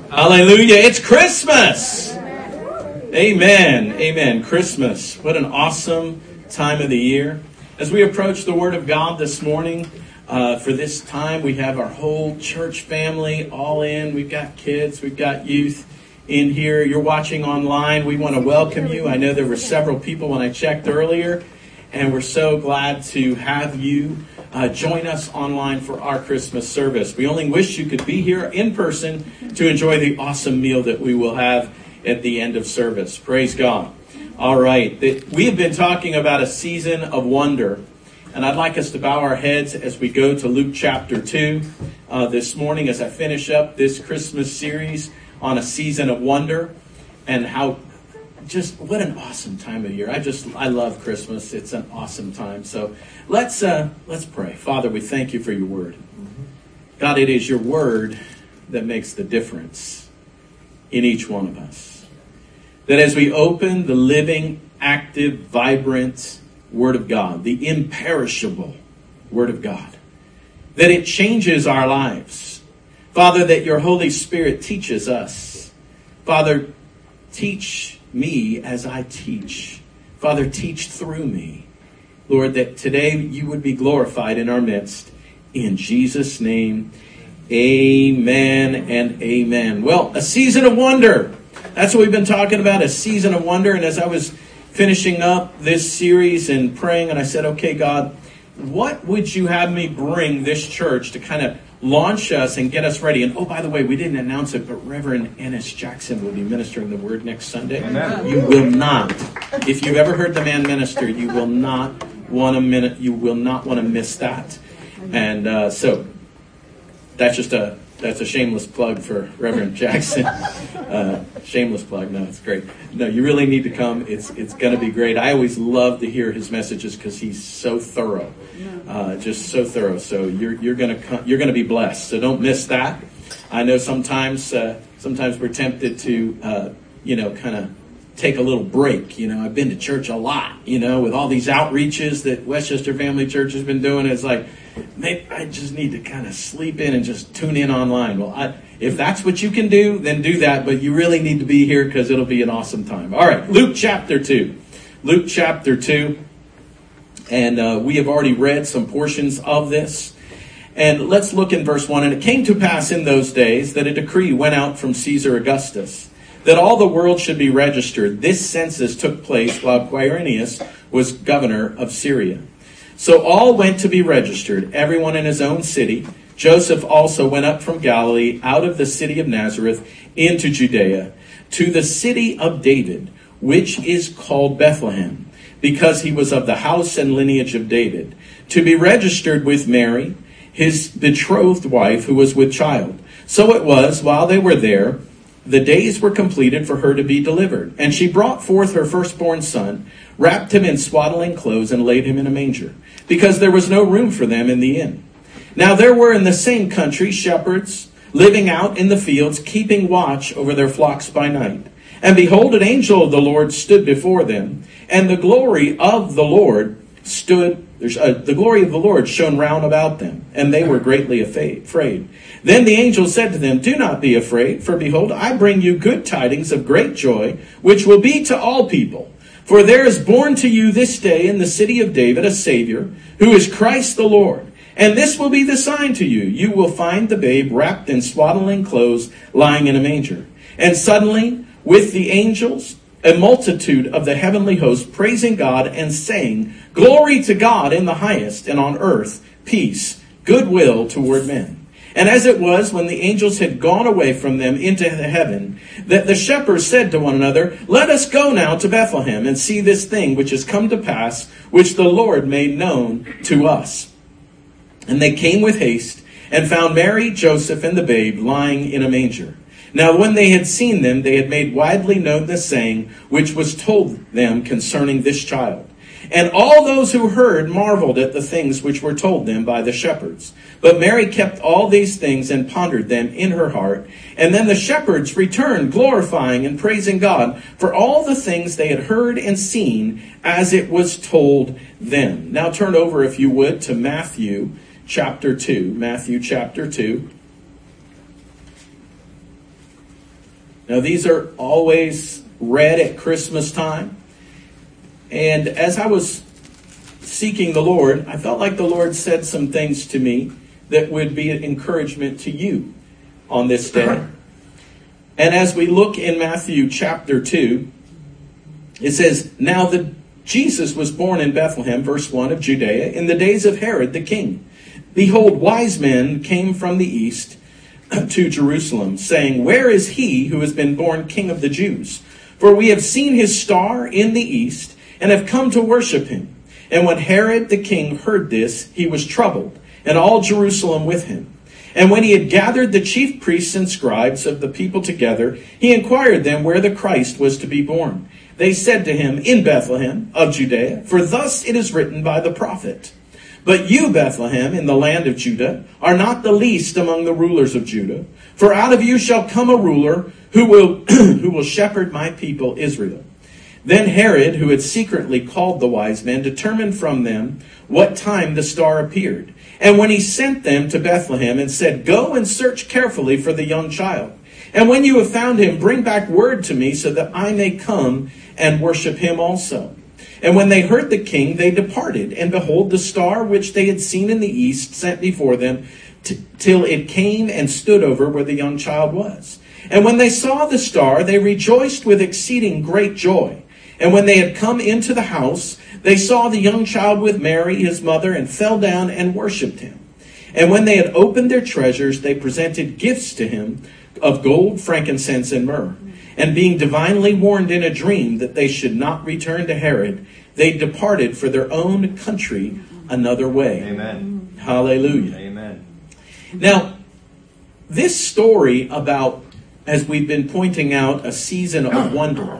Hallelujah. It's Christmas. Amen. Amen. Christmas. What an awesome time of the year. As we approach the Word of God this morning, for this time, we have our whole church family all in. We've got kids. We've got youth in here. You're watching online. We want to welcome you. I know there were several people when I checked earlier, and we're so glad to have you join us online for our Christmas service. We only wish you could be here in person to enjoy the awesome meal that we will have at the end of service. Praise God. All right. We have been talking about a season of wonder, and I'd like us to bow our heads as we go to Luke chapter 2 this morning as I finish up this Christmas series on a season of wonder and how just what an awesome time of year. I love Christmas. It's an awesome time. So let's pray. Father, we thank you for your word. God, it is your word that makes the difference in each one of us. That as we open the living, active, vibrant word of God, the imperishable word of God, that it changes our lives. Father, that your Holy Spirit teaches us. Father, teach me as I teach. Father, teach through me. Lord, that today you would be glorified in our midst. In Jesus' name, amen and amen. Well, a season of wonder. That's what we've been talking about, a season of wonder. And as I was finishing up this series and praying, and I said, okay, God, what would you have me bring this church to kind of launch us and get us ready? And oh, by the way, we didn't announce it, but Reverend Ennis Jackson will be ministering the word next Sunday. Amen. You will not, if you've ever heard the man minister, you will not want to miss that. And so that's a shameless plug for Reverend Jackson. Shameless plug. No, it's great. No, you really need to come. It's going to be great. I always love to hear his messages because he's so thorough, just so thorough. So you're going to be blessed. So don't miss that. I know sometimes we're tempted to kind of take a little break. I've been to church a lot. With all these outreaches that Westchester Family Church has been doing, it's like, maybe I just need to kind of sleep in and just tune in online. Well, if that's what you can do, then do that. But you really need to be here because it'll be an awesome time. All right, Luke chapter 2. Luke chapter 2. And we have already read some portions of this. And let's look in verse 1. And it came to pass in those days that a decree went out from Caesar Augustus that all the world should be registered. This census took place while Quirinius was governor of Syria. So all went to be registered, everyone in his own city. Joseph also went up from Galilee, out of the city of Nazareth, into Judea, to the city of David, which is called Bethlehem, because he was of the house and lineage of David, to be registered with Mary, his betrothed wife, who was with child. So it was, while they were there, the days were completed for her to be delivered. And she brought forth her firstborn son, wrapped him in swaddling clothes, and laid him in a manger, because there was no room for them in the inn. Now there were in the same country shepherds living out in the fields, keeping watch over their flocks by night. And behold, an angel of the Lord stood before them, and the glory of the Lord shone round about them, and they were greatly afraid. Then the angel said to them, "Do not be afraid, for behold, I bring you good tidings of great joy, which will be to all people. For there is born to you this day in the city of David a Savior, who is Christ the Lord. And this will be the sign to you. You will find the babe wrapped in swaddling clothes, lying in a manger." And suddenly, with the angels, a multitude of the heavenly host praising God and saying, "Glory to God in the highest, and on earth peace, goodwill toward men." And as it was, when the angels had gone away from them into heaven, that the shepherds said to one another, "Let us go now to Bethlehem and see this thing which has come to pass, which the Lord made known to us." And they came with haste and found Mary, Joseph, and the babe lying in a manger. Now when they had seen them, they had made widely known the saying which was told them concerning this child. And all those who heard marveled at the things which were told them by the shepherds. But Mary kept all these things and pondered them in her heart. And then the shepherds returned, glorifying and praising God for all the things they had heard and seen as it was told them. Now turn over, if you would, to Matthew chapter 2. Matthew chapter 2. Now, these are always read at Christmas time. And as I was seeking the Lord, I felt like the Lord said some things to me that would be an encouragement to you on this day. And as we look in Matthew chapter 2, it says, "Now Jesus was born in Bethlehem," verse 1, "of Judea, in the days of Herod the king. Behold, wise men came from the east to Jerusalem, saying, 'Where is he who has been born King of the Jews? For we have seen his star in the east, and have come to worship him.' And when Herod the king heard this, he was troubled, and all Jerusalem with him. And when he had gathered the chief priests and scribes of the people together, he inquired them where the Christ was to be born. They said to him, 'In Bethlehem of Judea, for thus it is written by the prophet. But you, Bethlehem, in the land of Judah, are not the least among the rulers of Judah. For out of you shall come a ruler who will shepherd my people Israel.' Then Herod, who had secretly called the wise men, determined from them what time the star appeared. And when he sent them to Bethlehem and said, 'Go and search carefully for the young child. And when you have found him, bring back word to me so that I may come and worship him also.' And when they heard the king, they departed. And behold, the star which they had seen in the east sent before them till it came and stood over where the young child was. And when they saw the star, they rejoiced with exceeding great joy. And when they had come into the house, they saw the young child with Mary, his mother, and fell down and worshipped him. And when they had opened their treasures, they presented gifts to him of gold, frankincense, and myrrh. And being divinely warned in a dream that they should not return to Herod, they departed for their own country another way." Amen. Hallelujah. Amen. Now, this story about, as we've been pointing out, a season of wonder.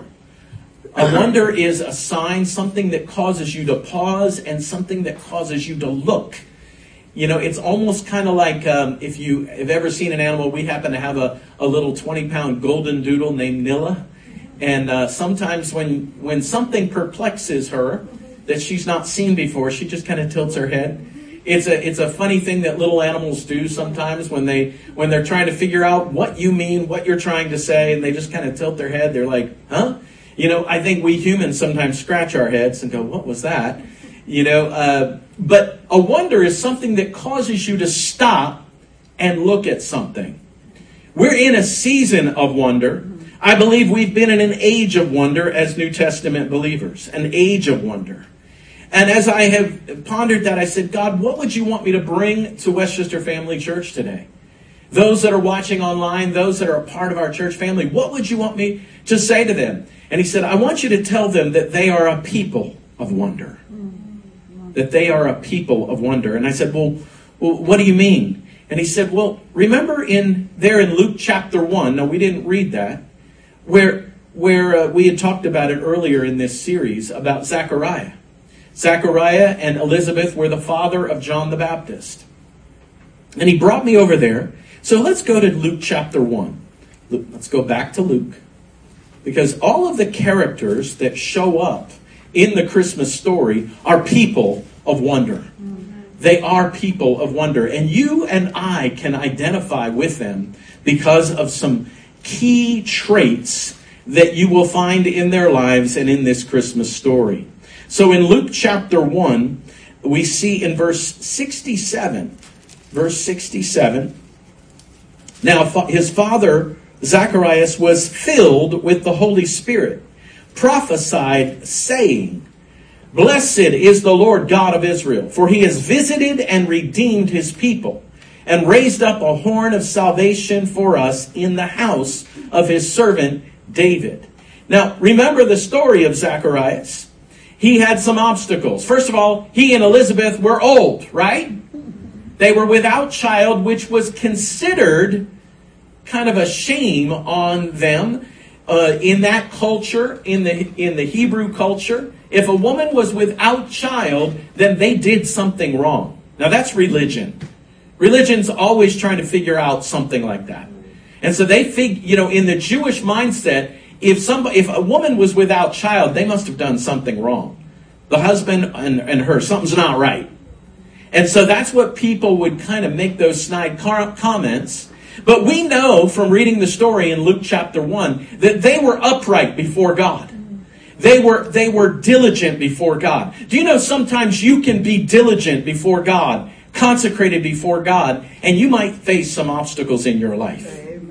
A wonder is a sign, something that causes you to pause and something that causes you to look. You know, it's almost kind of like if you have ever seen an animal. We happen to have a little 20-pound golden doodle named Nilla. And sometimes when something perplexes her that she's not seen before, she just kind of tilts her head. It's a funny thing that little animals do sometimes when they're trying to figure out what you mean, what you're trying to say, and they just kind of tilt their head. They're like, huh? You know, I think we humans sometimes scratch our heads and go, what was that? You know, but a wonder is something that causes you to stop and look at something. We're in a season of wonder. I believe we've been in an age of wonder as New Testament believers, an age of wonder. And as I have pondered that, I said, God, what would you want me to bring to Westchester Family Church today? Those that are watching online, those that are a part of our church family, what would you want me to say to them? And he said, I want you to tell them that they are a people of wonder. That they are a people of wonder. And I said, well, what do you mean? And he said, well, remember in Luke chapter 1, now we didn't read that, where we had talked about it earlier in this series about Zechariah. Zechariah and Elizabeth were the father of John the Baptist. And he brought me over there. So let's go to Luke chapter 1. Let's go back to Luke. Because all of the characters that show up in the Christmas story are people of wonder. They are people of wonder. And you and I can identify with them because of some key traits that you will find in their lives and in this Christmas story. So in Luke chapter 1, we see in verse 67, now his father, Zacharias, was filled with the Holy Spirit, prophesied, saying, Blessed is the Lord God of Israel, for he has visited and redeemed his people, and raised up a horn of salvation for us in the house of his servant David. Now, remember the story of Zacharias. He had some obstacles. First of all, he and Elizabeth were old, right? They were without child, which was considered kind of a shame on them in that culture, in the Hebrew culture. If a woman was without child, then they did something wrong. Now that's religion. Religion's always trying to figure out something like that. And so they in the Jewish mindset, if a woman was without child, they must have done something wrong. The husband and her, something's not right. And so that's what people would kind of make those snide comments. But we know from reading the story in Luke chapter 1 that they were upright before God. They were diligent before God. Do you know sometimes you can be diligent before God, consecrated before God, and you might face some obstacles in your life.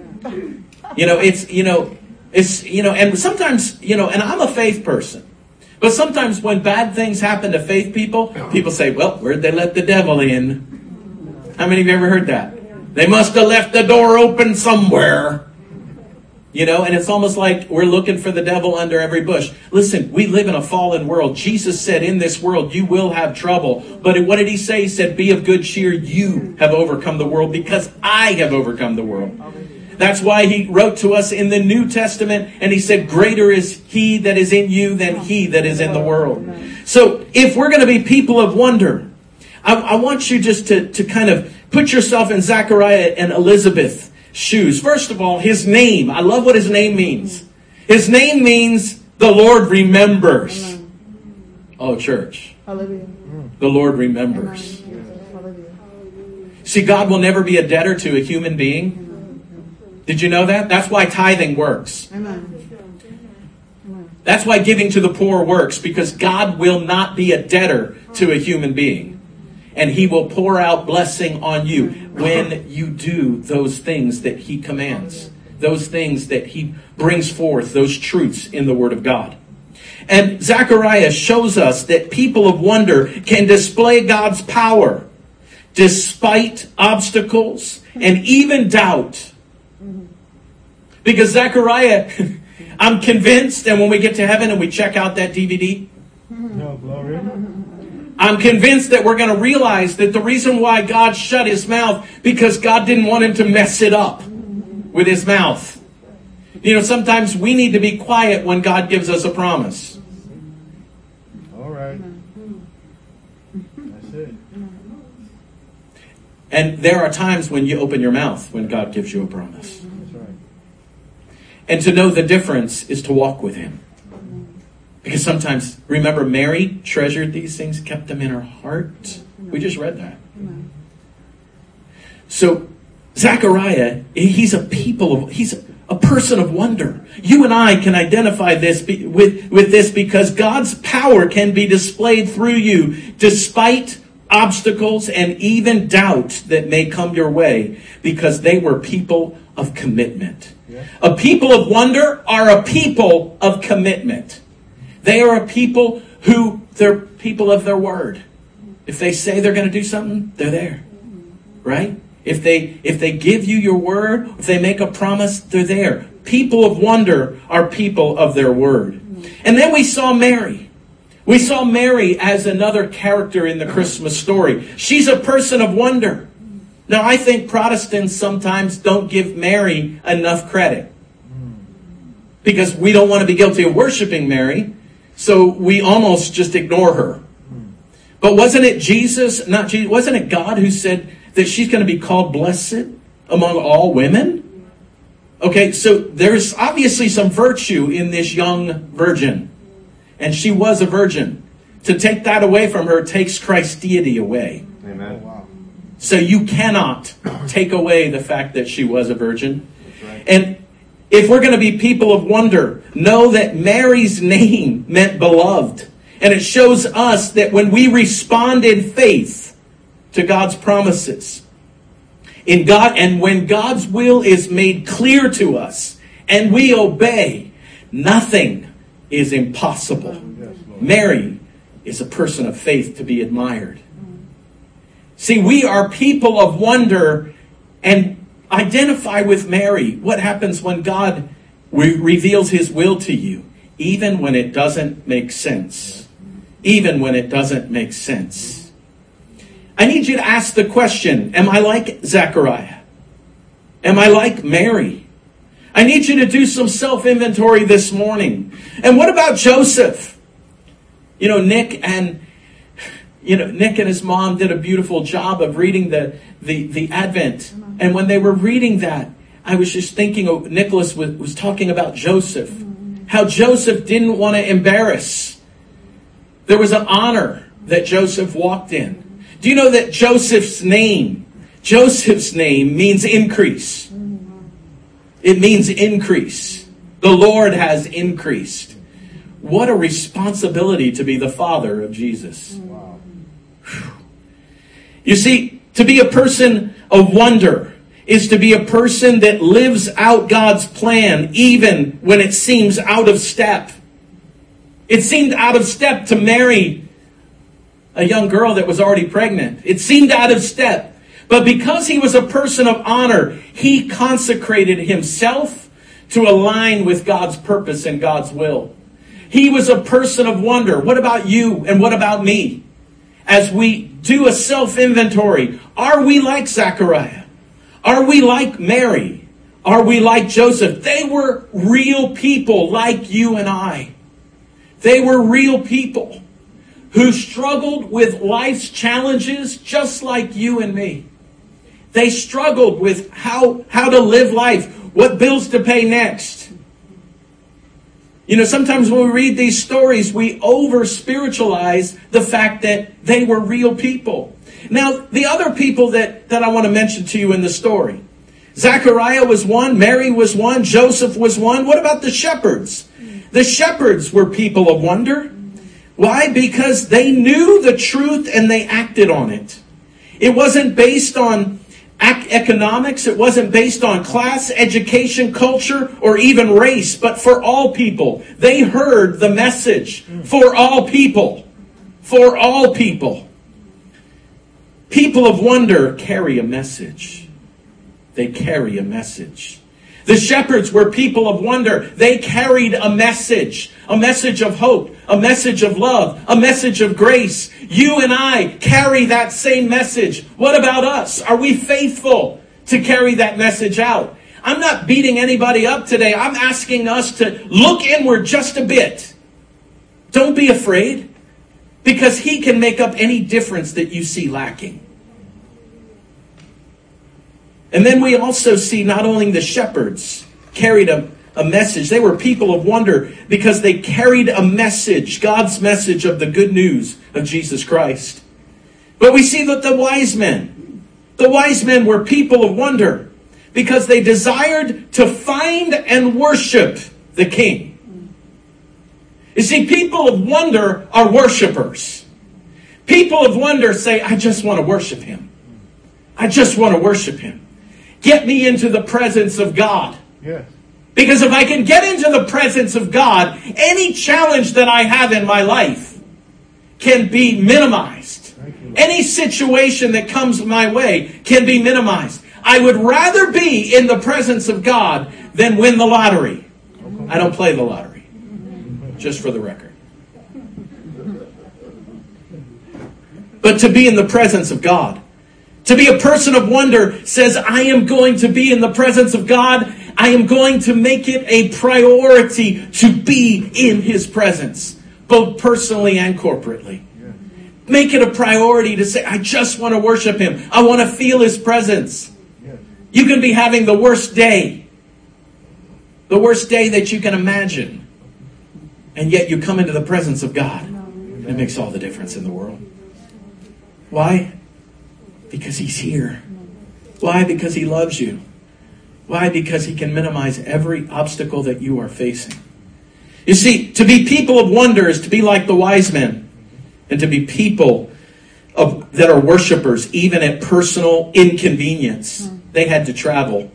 And sometimes, and I'm a faith person. But sometimes when bad things happen to faith people say, well, where'd they let the devil in? How many of you ever heard that? They must have left the door open somewhere. And it's almost like we're looking for the devil under every bush. Listen, we live in a fallen world. Jesus said, in this world, you will have trouble. But what did he say? He said, be of good cheer. You have overcome the world because I have overcome the world. That's why he wrote to us in the New Testament, and he said, greater is he that is in you than he that is in the world. So if we're going to be people of wonder, I want you just to kind of put yourself in Zachariah and Elizabeth's shoes. First of all, his name. I love what his name means. His name means the Lord remembers. Oh, church. Hallelujah. The Lord remembers. See, God will never be a debtor to a human being. Did you know that? That's why tithing works. That's why giving to the poor works, because God will not be a debtor to a human being. And he will pour out blessing on you when you do those things that he commands. Those things that he brings forth, those truths in the Word of God. And Zechariah shows us that people of wonder can display God's power despite obstacles and even doubt. Because Zechariah, I'm convinced, and when we get to heaven and we check out that DVD, I'm convinced that we're going to realize that the reason why God shut his mouth, because God didn't want him to mess it up with his mouth. Sometimes we need to be quiet when God gives us a promise. All right. That's it. And there are times when you open your mouth when God gives you a promise. That's right. And to know the difference is to walk with him. Because sometimes, remember, Mary treasured these things, kept them in her heart. We just read that. So, Zechariah, he's a person of wonder. You and I can identify this with this because God's power can be displayed through you despite obstacles and even doubt that may come your way, because they were people of commitment. Yeah. A people of wonder are a people of commitment. They are a people they're people of their word. If they say they're going to do something, they're there. Right? If they give you your word, if they make a promise, they're there. People of wonder are people of their word. And then we saw Mary. We saw Mary as another character in the Christmas story. She's a person of wonder. Now, I think Protestants sometimes don't give Mary enough credit, because we don't want to be guilty of worshiping Mary, so we almost just ignore her. But wasn't it wasn't it God who said that she's going to be called blessed among all women? Okay, so there's obviously some virtue in this young virgin. And she was a virgin. To take that away from her takes Christ's deity away. Amen. Wow. So you cannot take away the fact that she was a virgin. Right. And if we're going to be people of wonder, know that Mary's name meant beloved. And it shows us that when we respond in faith to God's promises, in God, and when God's will is made clear to us and we obey, nothing is impossible. Yes, Mary is a person of faith to be admired. See, we are people of wonder, and identify with Mary. What happens when God reveals his will to you? Even when it doesn't make sense. Even when it doesn't make sense. I need you to ask the question, am I like Zechariah? Am I like Mary? I need you to do some self-inventory this morning. And what about Joseph? Nick and his mom did a beautiful job of reading the Advent. And when they were reading that, I was just thinking, Nicholas was talking about Joseph. How Joseph didn't want to embarrass. There was an honor that Joseph walked in. Do you know that Joseph's name means increase? It means increase. The Lord has increased. What a responsibility to be the father of Jesus. Wow. You see, to be a person of wonder is to be a person that lives out God's plan even when it seems out of step. It seemed out of step to marry a young girl that was already pregnant. It seemed out of step. But because he was a person of honor, he consecrated himself to align with God's purpose and God's will. He was a person of wonder. What about you and what about me? As we do a self-inventory, are we like Zechariah? Are we like Mary? Are we like Joseph? They were real people like you and I. They were real people who struggled with life's challenges just like you and me. They struggled with how to live life, what bills to pay next. You know, sometimes when we read these stories, we over-spiritualize the fact that they were real people. Now, the other people that I want to mention to you in the story. Zechariah was one, Mary was one, Joseph was one. What about the shepherds? The shepherds were people of wonder. Why? Because they knew the truth and they acted on it. It wasn't based on economics. It wasn't based on class, education, culture, or even race, but for all people. They heard the message for all people. For all people. People of wonder carry a message. They carry a message. The shepherds were people of wonder. They carried a message of hope, a message of love, a message of grace. You and I carry that same message. What about us? Are we faithful to carry that message out? I'm not beating anybody up today. I'm asking us to look inward just a bit. Don't be afraid, because he can make up any difference that you see lacking. And then we also see not only the shepherds carried a message. They were people of wonder because they carried a message, God's message of the good news of Jesus Christ. But we see that the wise men were people of wonder because they desired to find and worship the King. You see, people of wonder are worshipers. People of wonder say, I just want to worship him. I just want to worship him. Get me into the presence of God. Yes. Because if I can get into the presence of God, any challenge that I have in my life can be minimized. Any situation that comes my way can be minimized. I would rather be in the presence of God than win the lottery. I don't play the lottery, just for the record. But to be in the presence of God, to be a person of wonder says, I am going to be in the presence of God. I am going to make it a priority to be in his presence, both personally and corporately. Yeah. Make it a priority to say, I just want to worship him. I want to feel his presence. Yeah. You can be having the worst day that you can imagine, and yet you come into the presence of God. And it makes all the difference in the world. Why? Because he's here. Why? Because he loves you. Why? Because he can minimize every obstacle that you are facing. You see, to be people of wonder is to be like the wise men. And to be people that are worshipers, even at personal inconvenience. They had to travel.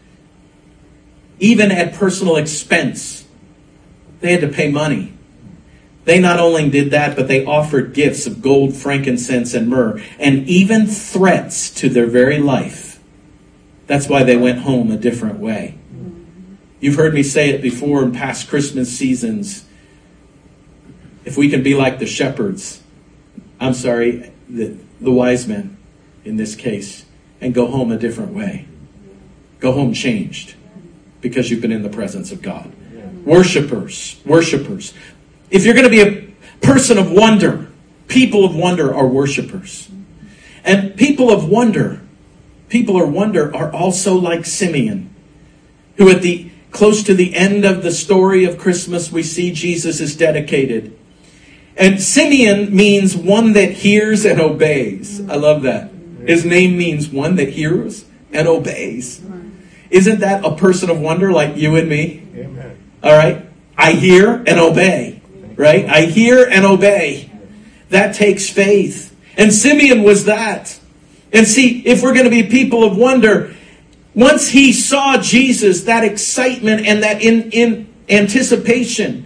Even at personal expense. They had to pay money. They not only did that, but they offered gifts of gold, frankincense, and myrrh, and even threats to their very life. That's why they went home a different way. You've heard me say it before in past Christmas seasons. If we can be like the shepherds, the wise men in this case, and go home a different way. Go home changed because you've been in the presence of God. Worshipers. If you're going to be a person of wonder, people of wonder are worshipers. And people of wonder are also like Simeon, who close to the end of the story of Christmas, we see Jesus is dedicated. And Simeon means one that hears and obeys. I love that. His name means one that hears and obeys. Isn't that a person of wonder like you and me? Amen. All right? I hear and obey. Right? I hear and obey. That takes faith. And Simeon was that. And see, if we're going to be people of wonder, once he saw Jesus, that excitement and that in anticipation,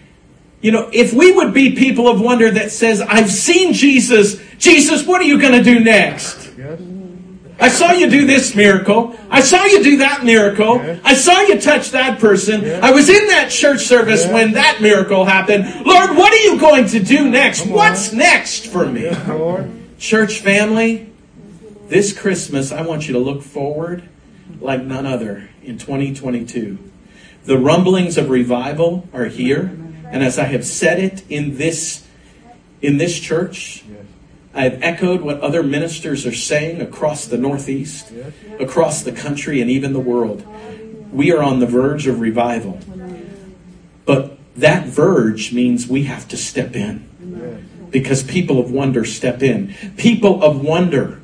if we would be people of wonder that says, I've seen Jesus. Jesus, what are you going to do next? Yes. I saw you do this miracle. I saw you do that miracle. Yes. I saw you touch that person. Yes. I was in that church service when that miracle happened. Lord, what are you going to do next? What's next for me? Yes, Lord. Church family, this Christmas, I want you to look forward like none other in 2022. The rumblings of revival are here. And as I have said it in this church, Yes. I've echoed what other ministers are saying across the Northeast, Yes. across the country, and even the world. We are on the verge of revival. But that verge means we have to step in. Yes. Because people of wonder step in. People of wonder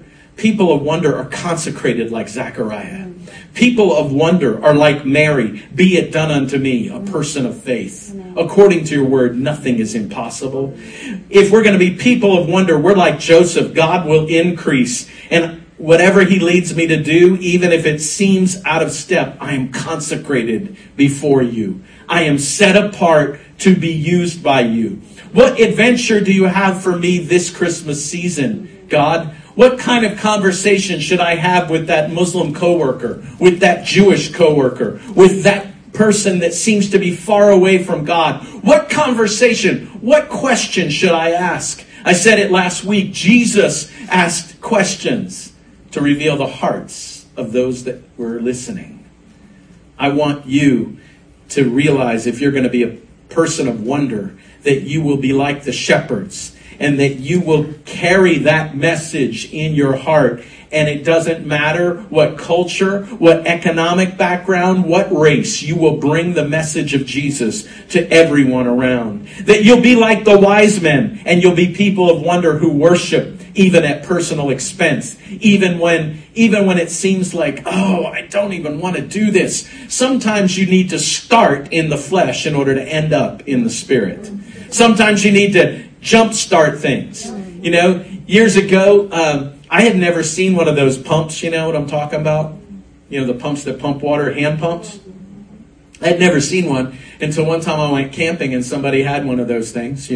are consecrated like Zechariah. People of wonder are like Mary. Be it done unto me, a person of faith. According to your word, nothing is impossible. If we're going to be people of wonder, we're like Joseph. God will increase. And whatever he leads me to do, even if it seems out of step, I am consecrated before you. I am set apart to be used by you. What adventure do you have for me this Christmas season, God? What kind of conversation should I have with that Muslim coworker, with that Jewish coworker, with that person that seems to be far away from God? What conversation, what question should I ask? I said it last week. Jesus asked questions to reveal the hearts of those that were listening. I want you to realize, if you're going to be a person of wonder, that you will be like the shepherds, and that you will carry that message in your heart. And it doesn't matter what culture, what economic background, what race, you will bring the message of Jesus to everyone around. That you'll be like the wise men, and you'll be people of wonder who worship even at personal expense. Even when it seems like, oh, I don't even want to do this. Sometimes you need to start in the flesh in order to end up in the spirit. Sometimes you need to jumpstart things. Years ago, I had never seen one of those pumps. You know what I'm talking about? The pumps that pump water, hand pumps. I had never seen one until one time I went camping and somebody had one of those things,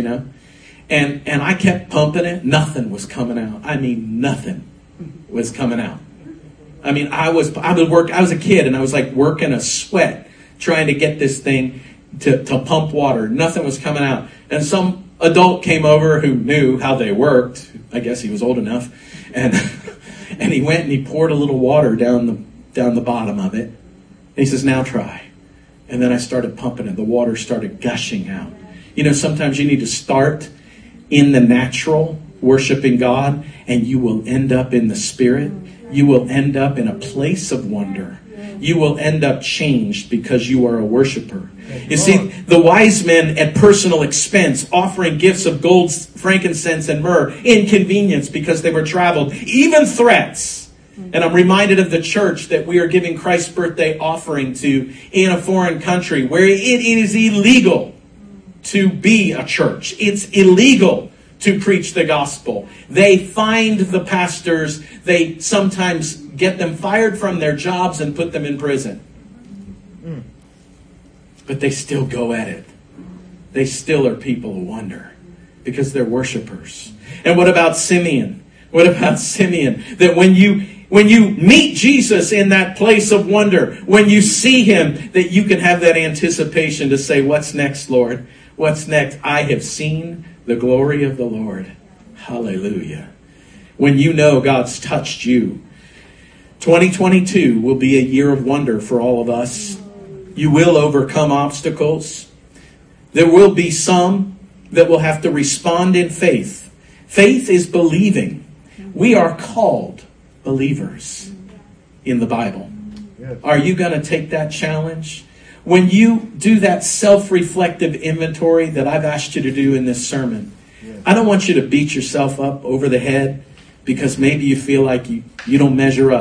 And I kept pumping it. Nothing was coming out. I mean, nothing was coming out. I mean, I was a kid, and I was like working a sweat trying to get this thing to pump water. Nothing was coming out. And some adult came over who knew how they worked. I guess he was old enough. And he went and he poured a little water down the bottom of it. And he says, now try. And then I started pumping it. The water started gushing out. Sometimes you need to start in the natural, worshiping God, and you will end up in the spirit. You will end up in a place of wonder. You will end up changed because you are a worshiper. You see, the wise men at personal expense, offering gifts of gold, frankincense, and myrrh, inconvenience because they were traveled, even threats. And I'm reminded of the church that we are giving Christ's birthday offering to in a foreign country where it is illegal to be a church. It's illegal to preach the gospel. They find the pastors. They sometimes get them fired from their jobs and put them in prison. But they still go at it. They still are people of wonder because they're worshipers. And what about Simeon? What about Simeon? That when you meet Jesus in that place of wonder, when you see him, that you can have that anticipation to say, what's next, Lord? What's next? I have seen the glory of the Lord. Hallelujah. When you know God's touched you. 2022 will be a year of wonder for all of us. You will overcome obstacles. There will be some that will have to respond in faith. Faith is believing. We are called believers in the Bible. Yes. Are you going to take that challenge? When you do that self-reflective inventory that I've asked you to do in this sermon, yes. I don't want you to beat yourself up over the head because maybe you feel like you don't measure up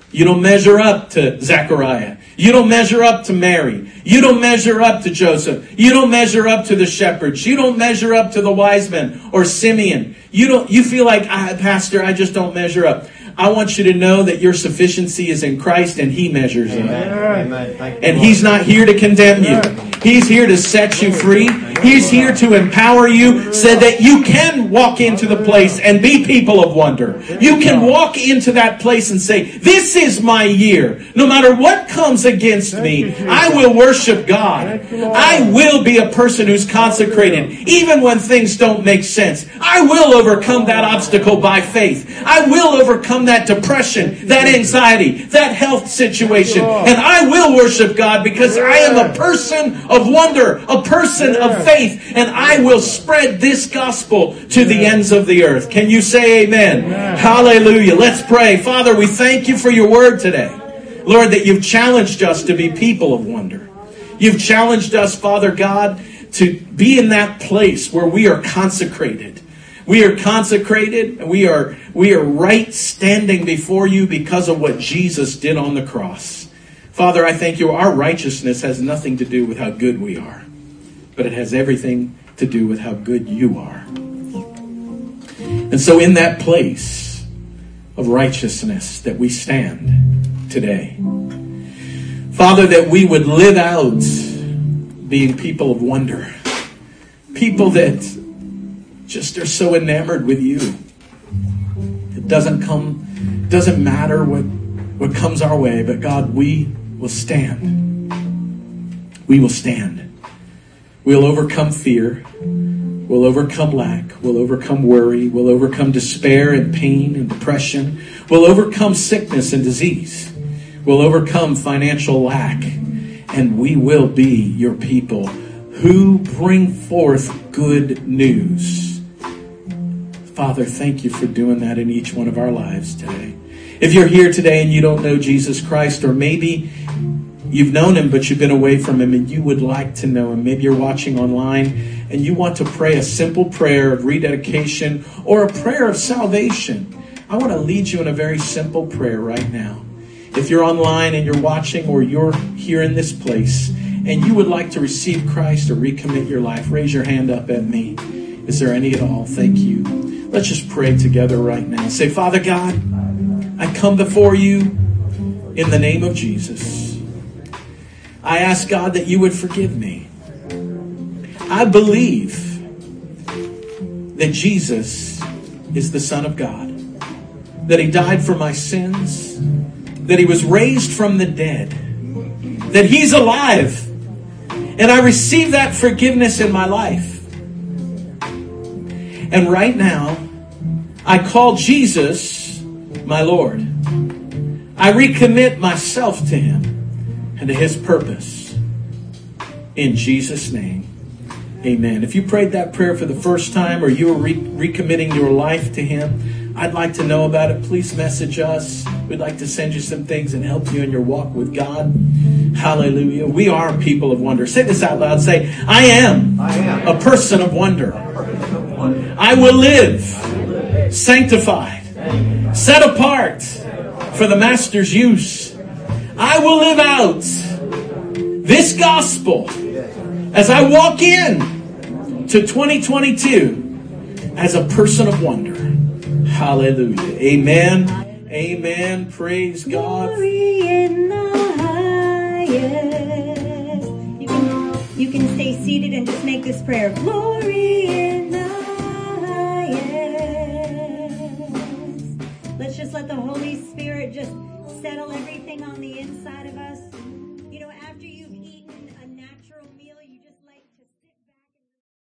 You don't measure up to Zechariah. You don't measure up to Mary. You don't measure up to Joseph. You don't measure up to the shepherds. You don't measure up to the wise men or Simeon. You feel like, Pastor, I just don't measure up. I want you to know that your sufficiency is in Christ and He measures it. And He's not here to condemn you. He's here to set you free. He's here to empower you so that you can walk into the place and be people of wonder. You can walk into that place and say, this is my year. No matter what comes against me, I will worship God. I will be a person who's consecrated, even when things don't make sense. I will overcome that obstacle by faith. I will overcome that depression, that anxiety, that health situation. And I will worship God because I am a person of wonder, a person of faith, and I will spread this gospel to the ends of the earth. Can you say amen? Hallelujah. Let's pray. Father, we thank you for your word today. Lord, that you've challenged us to be people of wonder. You've challenged us, Father God, to be in that place where we are consecrated. We are consecrated. We are right standing before you because of what Jesus did on the cross. Father, I thank you. Our righteousness has nothing to do with how good we are, but it has everything to do with how good you are. And so in that place of righteousness that we stand today, Father, that we would live out being people of wonder, people that just are so enamored with you. It doesn't matter what comes our way, but God, we will stand. We will stand. We'll overcome fear. We'll overcome lack. We'll overcome worry. We'll overcome despair and pain and depression. We'll overcome sickness and disease. We'll overcome financial lack. And we will be your people who bring forth good news. Father, thank you for doing that in each one of our lives today. If you're here today and you don't know Jesus Christ, or maybe you've known him but you've been away from him and you would like to know him, maybe you're watching online and you want to pray a simple prayer of rededication or a prayer of salvation, I want to lead you in a very simple prayer right now. If you're online and you're watching, or you're here in this place and you would like to receive Christ or recommit your life, raise your hand up at me. Is there any at all? Thank you. Let's just pray together right now. Say, Father God, I come before you in the name of Jesus. I ask, God, that you would forgive me. I believe that Jesus is the Son of God, that he died for my sins, that he was raised from the dead, that he's alive, and I receive that forgiveness in my life. And right now, I call Jesus my Lord. I recommit myself to him and to his purpose. In Jesus' name, amen. If you prayed that prayer for the first time, or you are recommitting your life to him, I'd like to know about it. Please message us. We'd like to send you some things and help you in your walk with God. Hallelujah. We are people of wonder. Say this out loud. Say, I am a person of wonder. I will live sanctified, set apart for the Master's use. I will live out this gospel as I walk in to 2022 as a person of wonder. Hallelujah. Amen. Amen. Praise God. Glory in the highest. You can stay seated and just make this prayer. Glory in the highest. Let's just let the Holy Spirit just settle everything on the inside of us.